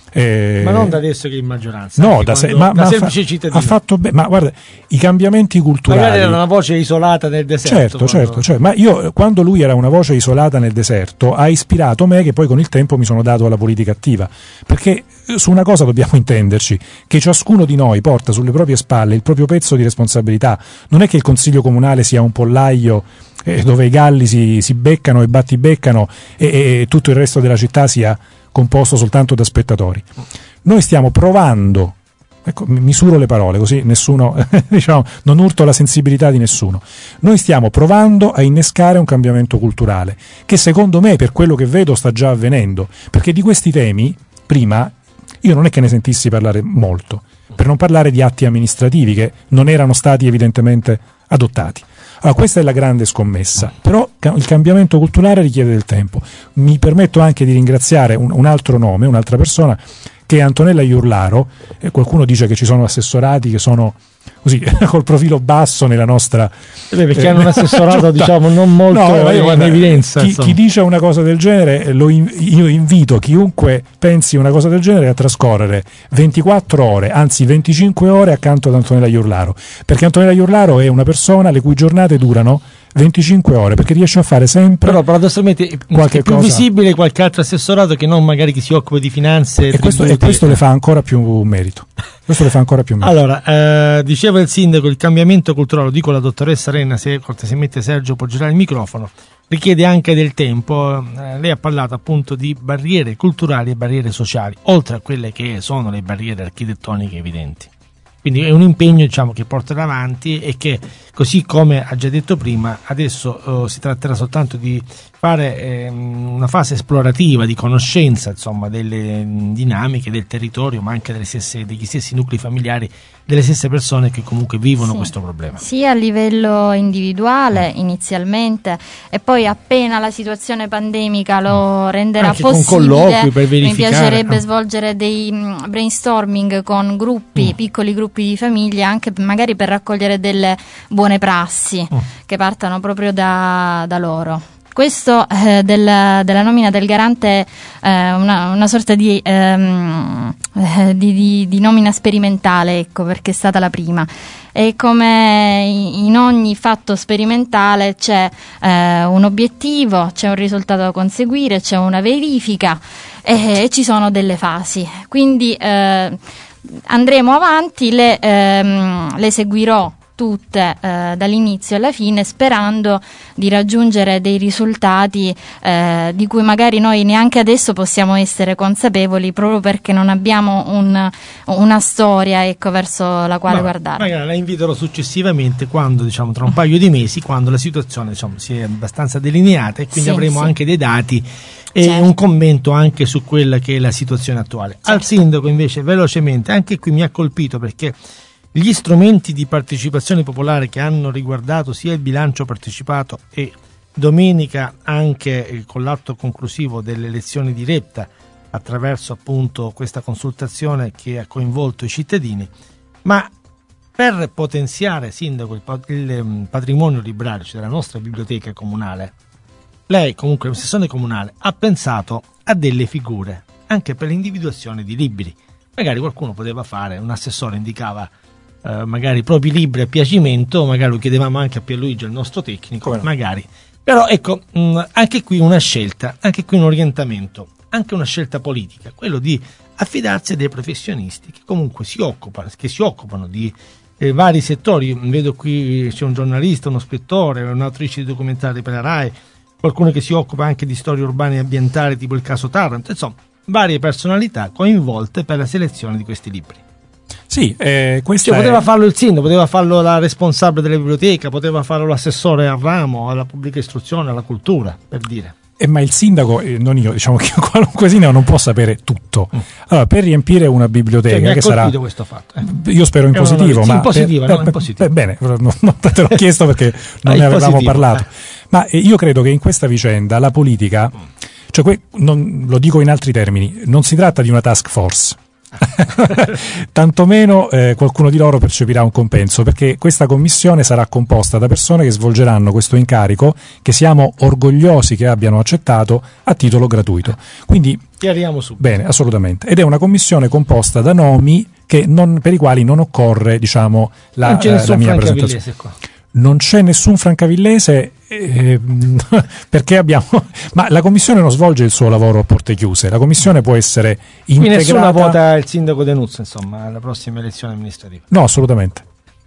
Eh, ma non da adesso che è in maggioranza, no, da, se, ma, da ma semplice fa, cittadino. Ha fatto be- ma guarda, i cambiamenti culturali... Magari era una voce isolata nel deserto. Certo, quando... certo, certo, ma io quando lui era una voce isolata nel deserto ha ispirato me, che poi con il tempo mi sono dato alla politica attiva, perché su una cosa dobbiamo intenderci, che ciascuno di noi porta sulle proprie spalle il proprio pezzo di responsabilità. Non è che il Consiglio Comunale sia un pollaio eh, dove i galli si, si beccano e battibeccano e, e tutto il resto della città sia composto soltanto da spettatori. Noi stiamo provando, ecco, misuro le parole così nessuno, diciamo, non urto la sensibilità di nessuno. Noi stiamo provando a innescare un cambiamento culturale che secondo me, per quello che vedo, sta già avvenendo, perché di questi temi prima io non è che ne sentissi parlare molto, per non parlare di atti amministrativi che non erano stati evidentemente adottati. Allora, questa è la grande scommessa, però il cambiamento culturale richiede del tempo. Mi permetto anche di ringraziare un, un altro nome, un'altra persona, che è Antonella Iurlaro. Eh, qualcuno dice che ci sono assessorati che sono così col profilo basso nella nostra eh beh, perché eh, hanno un assessorato no, diciamo non molto no, in guarda, evidenza. Chi, chi dice una cosa del genere, lo in, io invito chiunque pensi una cosa del genere a trascorrere ventiquattro ore, anzi venticinque ore accanto ad Antonella Iurlaro, perché Antonella Iurlaro è una persona le cui giornate durano venticinque ore, perché riesce a fare sempre, però paradossalmente qualche è più cosa visibile qualche altro assessorato che non magari chi si occupa di finanze e questo, e questo le fa ancora più merito questo le fa ancora più merito. Allora, eh, diceva il sindaco, il cambiamento culturale, lo dico alla dottoressa Renna, se cortesemente Sergio può girare il microfono, richiede anche del tempo. Eh, lei ha parlato appunto di barriere culturali e barriere sociali, oltre a quelle che sono le barriere architettoniche evidenti. Quindi è un impegno, diciamo, che porterà avanti e che, così come ha già detto prima, adesso eh, si tratterà soltanto di fare eh, una fase esplorativa di conoscenza, insomma, delle dinamiche del territorio, ma anche delle stesse, degli stessi nuclei familiari, delle stesse persone che comunque vivono sì, questo problema. Sia a livello individuale inizialmente, e poi appena la situazione pandemica lo renderà anche possibile, con colloqui per verificare. Mi piacerebbe ah. svolgere dei brainstorming con gruppi, mm. piccoli gruppi di famiglie, anche magari per raccogliere delle buone prassi mm. che partano proprio da, da loro. Questo eh, del, della nomina del garante è eh, una, una sorta di, ehm, eh, di, di, di nomina sperimentale, ecco, perché è stata la prima. E come in ogni fatto sperimentale c'è eh, un obiettivo, c'è un risultato da conseguire, c'è una verifica e, e ci sono delle fasi. Quindi eh, andremo avanti, le, ehm, le seguirò tutte eh, dall'inizio alla fine, sperando di raggiungere dei risultati eh, di cui magari noi neanche adesso possiamo essere consapevoli, proprio perché non abbiamo un, una storia, ecco, verso la quale Ma, guardare. Magari la inviterò successivamente, quando, diciamo, tra un paio di mesi, quando la situazione, diciamo, si è abbastanza delineata e quindi sì, avremo sì. anche dei dati e certo. un commento anche su quella che è la situazione attuale. Certo. Al sindaco invece, velocemente, anche qui mi ha colpito perché gli strumenti di partecipazione popolare che hanno riguardato sia il bilancio partecipato e domenica anche con l'atto conclusivo delle elezioni dirette attraverso appunto questa consultazione che ha coinvolto i cittadini, ma per potenziare, sindaco, il, il patrimonio librario, cioè della nostra biblioteca comunale, lei comunque l'amministrazione comunale ha pensato a delle figure anche per l'individuazione di libri. Magari qualcuno poteva fare, un assessore indicava eh, magari i propri libri a piacimento, magari lo chiedevamo anche a Pierluigi, il nostro tecnico, no? Magari. Però ecco, mh, anche qui una scelta, anche qui un orientamento, anche una scelta politica, quello di affidarsi a dei professionisti che comunque si occupano, che si occupano di eh, vari settori. Vedo qui c'è un giornalista, uno scrittore, un'autrice di documentari per la RAI, qualcuno che si occupa anche di storie urbane e ambientali, tipo il caso Taranto, insomma, varie personalità coinvolte per la selezione di questi libri. Sì, eh, questa cioè, poteva è... farlo il sindaco, poteva farlo la responsabile della biblioteca, poteva farlo l'assessore al ramo, alla pubblica istruzione, alla cultura, per dire. Eh, ma il sindaco, eh, non io, diciamo che qualunque sindaco non può sapere tutto. Allora, per riempire una biblioteca, cioè, mi ha che sarà questo fatto, eh. Io spero in positivo, ma in positivo, per, no, in positivo. Per, bene, non, non te l'ho chiesto perché non ah, ne avevamo positivo, parlato. Eh. Ma eh, io credo che in questa vicenda la politica, cioè que, non, lo dico in altri termini, non si tratta di una task force. Tantomeno eh, qualcuno di loro percepirà un compenso, perché questa commissione sarà composta da persone che svolgeranno questo incarico, che siamo orgogliosi che abbiano accettato a titolo gratuito. Quindi chiariamo subito. Bene, assolutamente. Ed è una commissione composta da nomi che non, per i quali non occorre, diciamo, la, non c'è eh, nessun la mia francavillese presentazione. qua. Non c'è nessun francavillese eh, perché abbiamo ma la commissione non svolge il suo lavoro a porte chiuse. La commissione può essere integrata. Quindi nessuno vota il sindaco Denuzzo, insomma, alla prossima elezione amministrativa? No, assolutamente.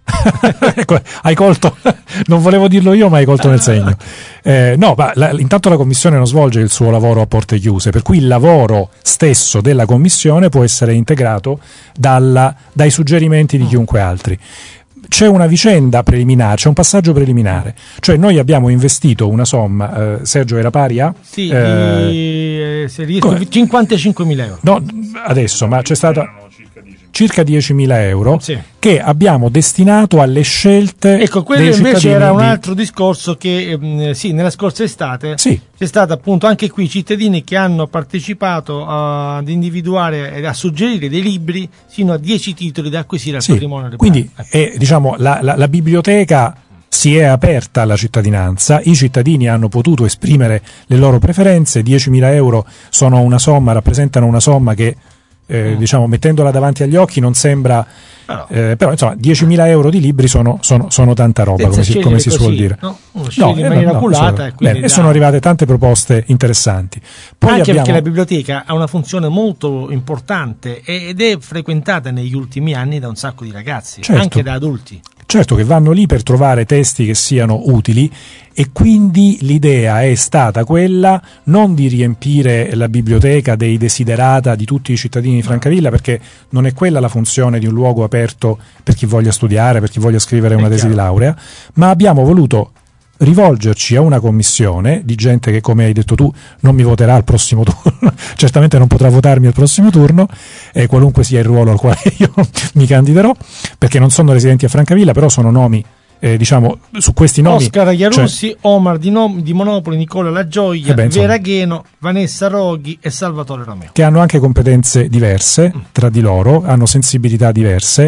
Ecco, hai colto, non volevo dirlo io, ma hai colto nel segno. Eh, no, ma la, intanto la commissione non svolge il suo lavoro a porte chiuse, per cui il lavoro stesso della commissione può essere integrato dalla, dai suggerimenti di chiunque altri. C'è una vicenda preliminare, c'è un passaggio preliminare, cioè noi abbiamo investito una somma, eh, Sergio era pari a? Sì, eh, di, eh, se riesco, cinquantacinquemila euro. No, adesso, ma c'è stata circa diecimila euro, sì, che abbiamo destinato alle scelte. Ecco, quello invece era un altro discorso che mh, sì, nella scorsa estate sì. c'è stato appunto anche qui cittadini che hanno partecipato uh, ad individuare e a suggerire dei libri sino a dieci titoli da acquisire al sì, patrimonio del quindi è, diciamo, la, la, la biblioteca si è aperta alla cittadinanza, i cittadini hanno potuto esprimere le loro preferenze, diecimila euro sono una somma, rappresentano una somma che Eh, mm. diciamo, mettendola davanti agli occhi non sembra, no. eh, però insomma diecimila euro di libri sono, sono, sono tanta roba, come si, come si così, suol dire, no? Uno sceglie no, in maniera no, oculata, no, e, bene, e sono arrivate tante proposte interessanti. Poi anche abbiamo... perché la biblioteca ha una funzione molto importante ed è frequentata negli ultimi anni da un sacco di ragazzi, certo, anche da adulti. Certo, che vanno lì per trovare testi che siano utili, e quindi l'idea è stata quella non di riempire la biblioteca dei desiderata di tutti i cittadini di Francavilla, perché non è quella la funzione di un luogo aperto per chi voglia studiare, per chi voglia scrivere una tesi di laurea, ma abbiamo voluto rivolgerci a una commissione di gente che, come hai detto tu, non mi voterà al prossimo turno, certamente non potrà votarmi al prossimo turno, eh, qualunque sia il ruolo al quale io mi candiderò, perché non sono residenti a Francavilla, però sono nomi, eh, diciamo, su questi nomi Oscar Iarussi, cioè, Omar di, no- di Monopoli, Nicola La Gioia, eh beh, Vera Gheno, Vanessa Roghi e Salvatore Romeo, che hanno anche competenze diverse tra di loro, hanno sensibilità diverse.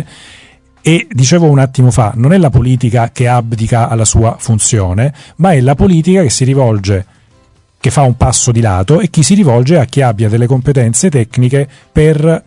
E dicevo un attimo fa, non è la politica che abdica alla sua funzione, ma è la politica che si rivolge, che fa un passo di lato, e chi si rivolge a chi abbia delle competenze tecniche per,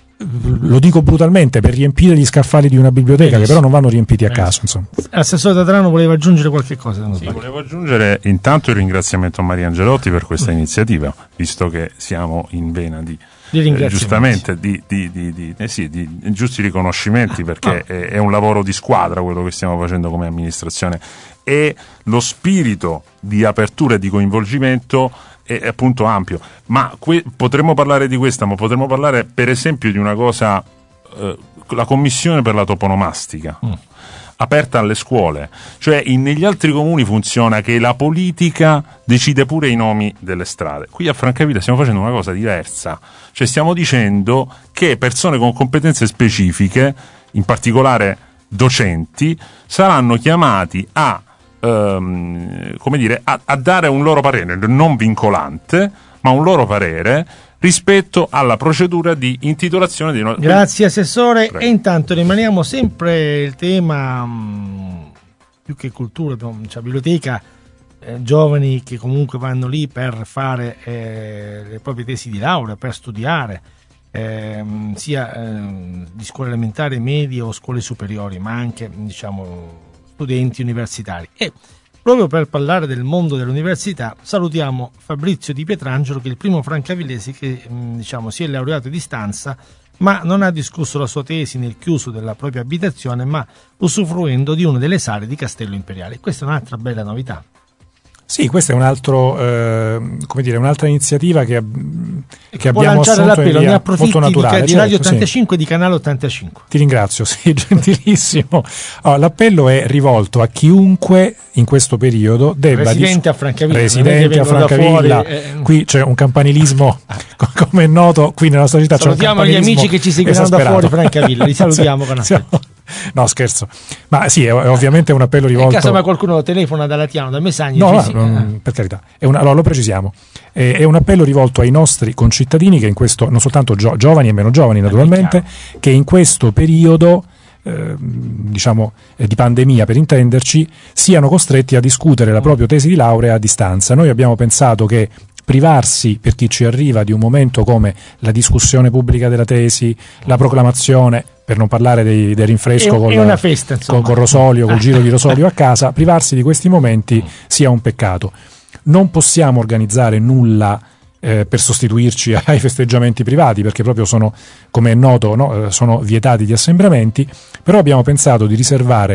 lo dico brutalmente, per riempire gli scaffali di una biblioteca, Benissimo. Che però non vanno riempiti a caso. Insomma. Assessore Tatarano voleva aggiungere qualche cosa? Sì, volevo aggiungere intanto il ringraziamento a Maria Angelotti per questa mm. iniziativa, visto che siamo in vena di... Eh, giustamente di, di, di, di, eh sì, di giusti riconoscimenti, perché ah. è, è un lavoro di squadra quello che stiamo facendo come amministrazione, e lo spirito di apertura e di coinvolgimento è, è appunto ampio, ma que- potremmo parlare di questa, ma potremmo parlare per esempio di una cosa, eh, la commissione per la toponomastica mm. aperta alle scuole, cioè in, negli altri comuni funziona che la politica decide pure i nomi delle strade. Qui a Francavilla stiamo facendo una cosa diversa, cioè stiamo dicendo che persone con competenze specifiche, in particolare docenti, saranno chiamati a, ehm, come dire, a, a dare un loro parere, non vincolante, ma un loro parere, rispetto alla procedura di intitolazione di no- Grazie Assessore. Prego. E intanto rimaniamo sempre il tema mh, più che cultura, cioè biblioteca, eh, giovani che comunque vanno lì per fare eh, le proprie tesi di laurea, per studiare, eh, sia eh, di scuole elementari, medie o scuole superiori, ma anche diciamo studenti universitari. E proprio per parlare del mondo dell'università salutiamo Fabrizio Di Pietrangelo, che è il primo francavillese che mh, diciamo si è laureato a distanza, ma non ha discusso la sua tesi nel chiuso della propria abitazione, ma usufruendo di una delle sale di Castello Imperiale. Questa è un'altra bella novità. Sì, questa è un altro, eh, come dire, un'altra iniziativa che, che Può abbiamo lanciare assunto in l'appello, via ne approfitti molto naturale. di, di certo, Radio ottantacinque sì. e di Canale ottantacinque. Ti ringrazio, sì, gentilissimo. Allora, l'appello è rivolto a chiunque in questo periodo debba Residente dis- a Francavilla. Residente a Francavilla. Fuori, eh, Qui c'è un campanilismo, come è noto, qui nella nostra città c'è un salutiamo gli campanilismo amici che ci seguiranno da esasperato. fuori Francavilla, li salutiamo con affetto. No, scherzo. Ma sì, è, è ovviamente un appello rivolto. In caso mai qualcuno telefona da Latiano, da Messagni, No, no, sì, non- eh. per carità. È un, allora lo precisiamo. È, è un appello rivolto ai nostri concittadini che in questo, non soltanto gio- giovani e meno giovani naturalmente, che in questo periodo eh, diciamo eh, di pandemia, per intenderci, siano costretti a discutere la propria tesi di laurea a distanza. Noi abbiamo pensato che privarsi, per chi ci arriva, di un momento come la discussione pubblica della tesi, la proclamazione, per non parlare dei, del rinfresco È un- col, è una festa, insomma. col, col rosolio, col giro di rosolio a casa, privarsi di questi momenti sia un peccato. Non possiamo organizzare nulla eh, per sostituirci ai festeggiamenti privati, perché proprio sono, come è noto, no, eh, sono vietati gli assembramenti, però abbiamo pensato di riservare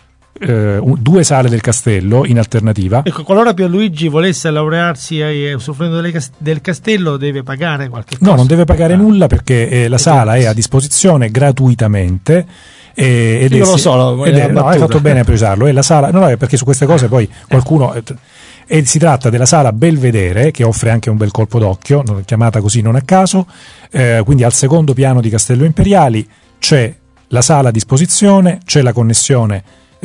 eh, un- due sale del castello in alternativa. Ecco, qualora Pierluigi volesse laurearsi e usufruendo delle cas- del castello, deve pagare qualche cosa? No, non deve pagare Ah. nulla, perché eh, la sala è grazie. a disposizione gratuitamente. eh, ed Io è, lo so, lo- ed è è- una no, hai battuta. fatto bene a precisarlo. È la sala, no, no, è perché su queste cose poi qualcuno. eh, E si tratta della sala Belvedere, che offre anche un bel colpo d'occhio, non- chiamata così non a caso. Eh, quindi al secondo piano di Castello Imperiali c'è la sala a disposizione, c'è la connessione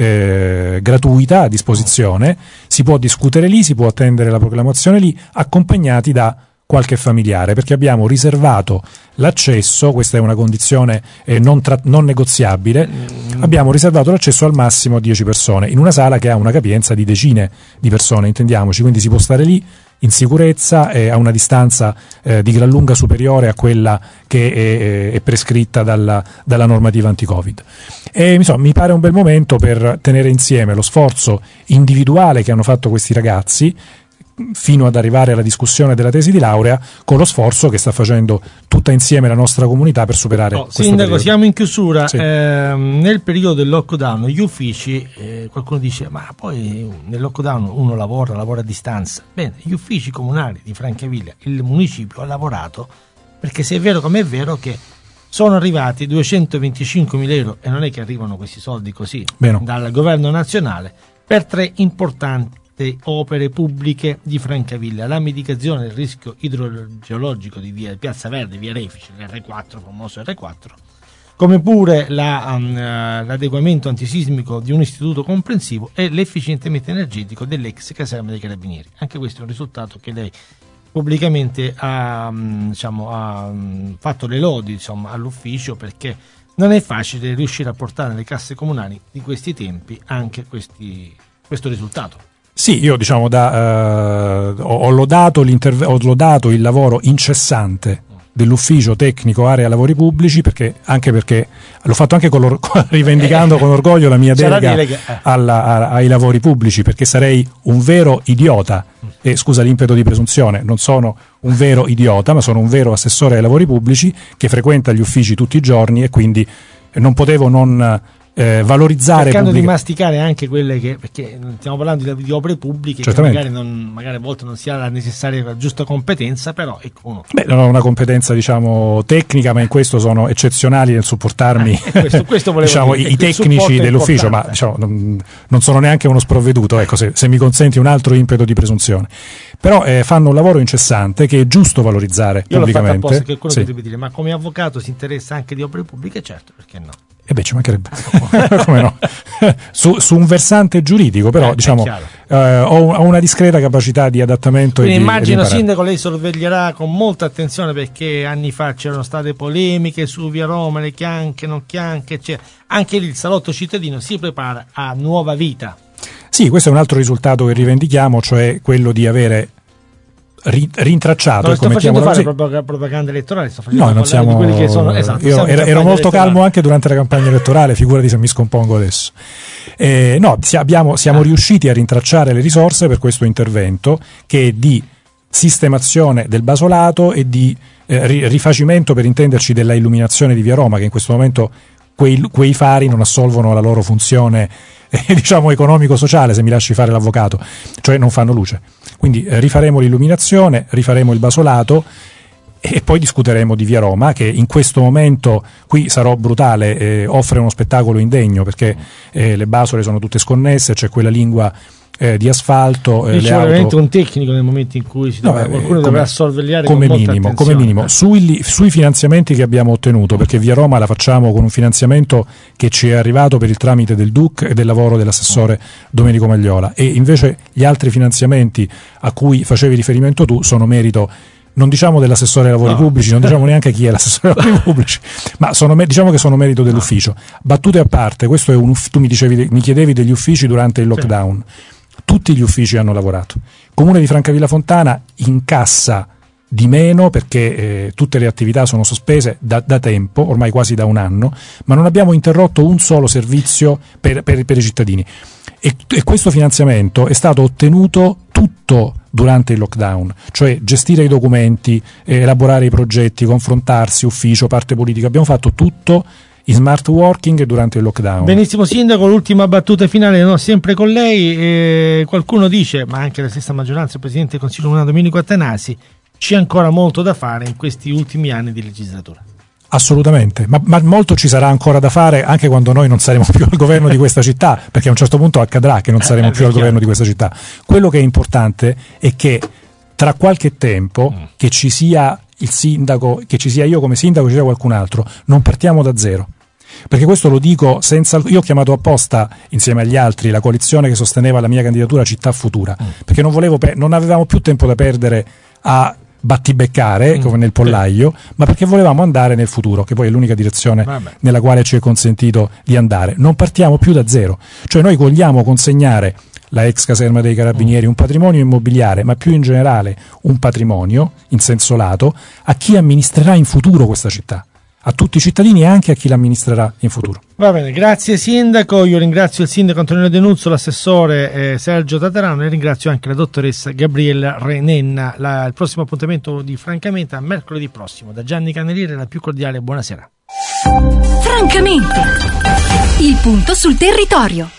eh, gratuita a disposizione, si può discutere lì, si può attendere la proclamazione lì, accompagnati da qualche familiare, perché abbiamo riservato l'accesso, questa è una condizione eh, non, tra- non negoziabile, abbiamo riservato l'accesso al massimo a dieci persone, in una sala che ha una capienza di decine di persone, intendiamoci, quindi si può stare lì in sicurezza e a una distanza eh, di gran lunga superiore a quella che è, è prescritta dalla, dalla normativa anti-Covid. E insomma, mi pare un bel momento per tenere insieme lo sforzo individuale che hanno fatto questi ragazzi fino ad arrivare alla discussione della tesi di laurea, con lo sforzo che sta facendo tutta insieme la nostra comunità per superare Oh, questo Sindaco, periodo. siamo in chiusura. Sì. Ehm, nel periodo del lockdown gli uffici, eh, qualcuno dice ma poi nel lockdown uno lavora, lavora a distanza. Bene, gli uffici comunali di Francavilla, il municipio ha lavorato, perché se è vero come è vero che sono arrivati duecentoventicinquemila euro, e non è che arrivano questi soldi così Beh, no. dal governo nazionale, per tre importanti opere pubbliche di Francavilla: la mitigazione del rischio idrogeologico di via Piazza Verde, via Refice, l'R quattro, famoso R quattro, come pure la, um, l'adeguamento antisismico di un istituto comprensivo e l'efficientamento energetico dell'ex caserma dei Carabinieri. Anche questo è un risultato che lei pubblicamente ha, um, diciamo, ha um, fatto le lodi, insomma, all'ufficio, perché non è facile riuscire a portare nelle casse comunali di questi tempi anche questi, questo risultato. Sì, io diciamo da, eh, ho, ho, lodato ho lodato il lavoro incessante dell'ufficio tecnico area lavori pubblici, perché anche perché l'ho fatto anche con rivendicando con orgoglio la mia delega delega, eh. alla, a, ai lavori pubblici, perché sarei un vero idiota, e scusa l'impeto di presunzione, non sono un vero idiota, ma sono un vero assessore ai lavori pubblici che frequenta gli uffici tutti i giorni, e quindi non potevo non Eh, valorizzare, cercando pubblica- di masticare anche quelle che, perché stiamo parlando di, di opere pubbliche che Certamente. magari, non, magari a volte non si ha la necessaria la giusta competenza, però ecco uno. Beh, non ho una competenza diciamo tecnica, ma in questo sono eccezionali nel supportarmi Eh, questo- questo volevo diciamo, dire, i, i che il tecnici supporto è dell'ufficio, ma importante. diciamo, non, non sono neanche uno sprovveduto, ecco, se, se mi consenti un altro impeto di presunzione. Però eh, fanno un lavoro incessante che è giusto valorizzare Io l'ho fatto pubblicamente. apposta, che qualcuno Sì. potrebbe dire, ma come avvocato si interessa anche di opere pubbliche? Certo, perché no? E beh, ci mancherebbe. Come no? su, su un versante giuridico, però, eh, diciamo, eh, ho, ho una discreta capacità di adattamento. Quindi e di, immagino, e di sindaco, lei sorveglierà con molta attenzione, perché anni fa c'erano state polemiche su via Roma, le chianche, non chianche, cioè, anche lì il salotto cittadino si prepara a nuova vita. Sì, questo è un altro risultato che rivendichiamo, cioè quello di avere rintracciato. Non sto facendo fare così. propaganda elettorale, sto facendo no, non siamo, di quelli che sono, esatto, io ero, ero molto elettorale. calmo anche durante la campagna elettorale, figurati se mi scompongo adesso. Eh, no, abbiamo, siamo ah. riusciti a rintracciare le risorse per questo intervento, che è di sistemazione del basolato e di eh, rifacimento, per intenderci, della illuminazione di via Roma, che in questo momento quei, quei fari non assolvono la loro funzione eh, diciamo economico-sociale, se mi lasci fare l'avvocato, cioè non fanno luce. Quindi eh, rifaremo l'illuminazione, rifaremo il basolato e poi discuteremo di via Roma, che in questo momento, qui sarò brutale, eh, offre uno spettacolo indegno, perché eh, le basole sono tutte sconnesse, c'è quella lingua eh, di asfalto, eh, Dice le auto... veramente un tecnico nel momento in cui si dovrà, no, qualcuno come, dovrà sorvegliare come con minimo, molta come minimo. Sui, sui finanziamenti che abbiamo ottenuto, perché via Roma la facciamo con un finanziamento che ci è arrivato per il tramite del D U C e del lavoro dell'assessore Domenico Magliola, e invece gli altri finanziamenti a cui facevi riferimento tu sono merito, non diciamo dell'assessore ai lavori no. pubblici, non diciamo neanche chi è l'assessore ai lavori pubblici, ma sono, diciamo che sono merito dell'ufficio. Battute a parte, questo è un uff- tu mi dicevi, mi chiedevi degli uffici durante il lockdown. Sì. Tutti gli uffici hanno lavorato. Il Comune di Francavilla Fontana incassa di meno, perché eh, tutte le attività sono sospese da, da tempo, ormai quasi da un anno, ma non abbiamo interrotto un solo servizio per, per, per i cittadini. E, e questo finanziamento è stato ottenuto tutto durante il lockdown, cioè gestire i documenti, eh, elaborare i progetti, confrontarsi, ufficio, parte politica, abbiamo fatto tutto in smart working durante il lockdown. Benissimo sindaco, l'ultima battuta finale, no, sempre con lei. Eh, qualcuno dice, ma anche la stessa maggioranza, il Presidente del Consiglio Comunale Domenico Attanasi, c'è ancora molto da fare in questi ultimi anni di legislatura. Assolutamente, ma, ma molto ci sarà ancora da fare anche quando noi non saremo più al governo di questa città, perché a un certo punto accadrà che non saremo più al governo di questa città. Quello che è importante è che tra qualche tempo mm. che ci sia il sindaco, che ci sia io come sindaco, ci sia qualcun altro, non partiamo da zero. Perché questo lo dico senza... Io ho chiamato apposta, insieme agli altri, la coalizione che sosteneva la mia candidatura Città Futura, mm. perché non volevo per... non avevamo più tempo da perdere a battibeccare mm. come nel pollaio, sì. ma perché volevamo andare nel futuro, che poi è l'unica direzione Vabbè. nella quale ci è consentito di andare. Non partiamo più da zero, cioè noi vogliamo consegnare la ex caserma dei Carabinieri, un patrimonio immobiliare, ma più in generale un patrimonio in senso lato, a chi amministrerà in futuro questa città, a tutti i cittadini e anche a chi l'amministrerà in futuro. Va bene, grazie sindaco, io ringrazio il sindaco Antonino De Nuzzo, l'assessore eh, Sergio Tatarano, e ringrazio anche la dottoressa Gabriella Renenna. La, il prossimo appuntamento di Francamente a mercoledì prossimo. Da Gianni Caneliere la più cordiale buonasera. Francamente, il punto sul territorio.